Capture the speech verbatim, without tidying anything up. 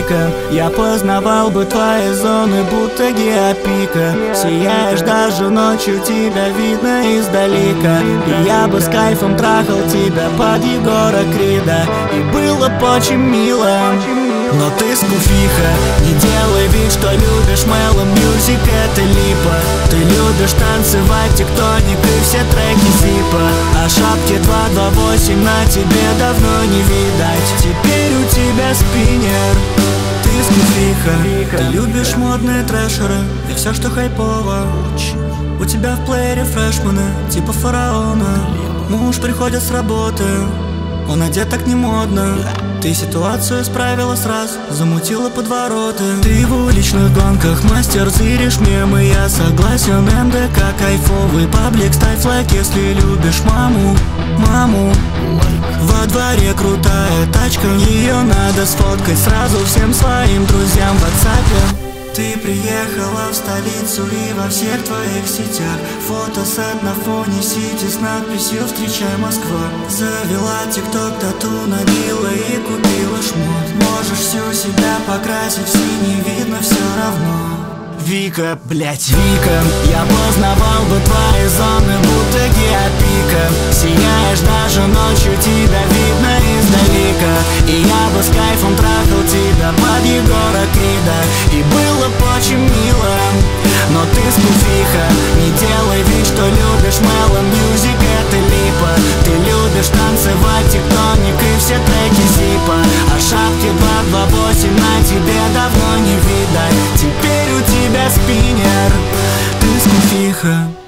пика. Я познавал бы твои зоны, будто геопика. Сияешь даже ночью, тебя видно издалека. И я бы с кайфом трахал тебя под Егора Крида. И было бы очень мило. Но ты скуфиха, не делай вид, что любишь Mellow Music, это липа. Ты любишь танцевать тектоник и все треки зипа. А шапки два два восемь на тебе давно не видать. Теперь у тебя спиннер. Ты скуфиха, ты любишь модные трэшеры и все, что хайпово. У тебя в плеере фрешманы, типа фараона. Муж приходит с работы, он одет так не модно. Ты ситуацию исправила сразу, замутила подвороты. Ты в уличных гонках мастер, зыришь мемы. Я согласен, эм дэ ка кайфовый паблик. Ставь лайк, если любишь маму, маму. Во дворе крутая тачка, ее надо сфоткать сразу всем своим друзьям в ватсапе. Ты приехала в столицу и во всех твоих сетях фотосет на фоне сити с надписью «Встречай Москва». Завела тикток, тату набила и купила шмот. Можешь всю себя покрасить в синий, видно все равно. Вика, блять, Вика, я познавал бы твои зоны, будто геопика. Сияешь даже ночью, тебя видно издалека. И я бы с кайфом трахал тебя под Егора Крида. И было бы очень мило. Но ты скуфиха, не делай вид, что любишь Mellow Music, это липа. Ты любишь танцевать тектоник и все треки зипа. А шапки два два восемь на тебе давно не видать. Теперь у тебя спиннер, ты скуфиха.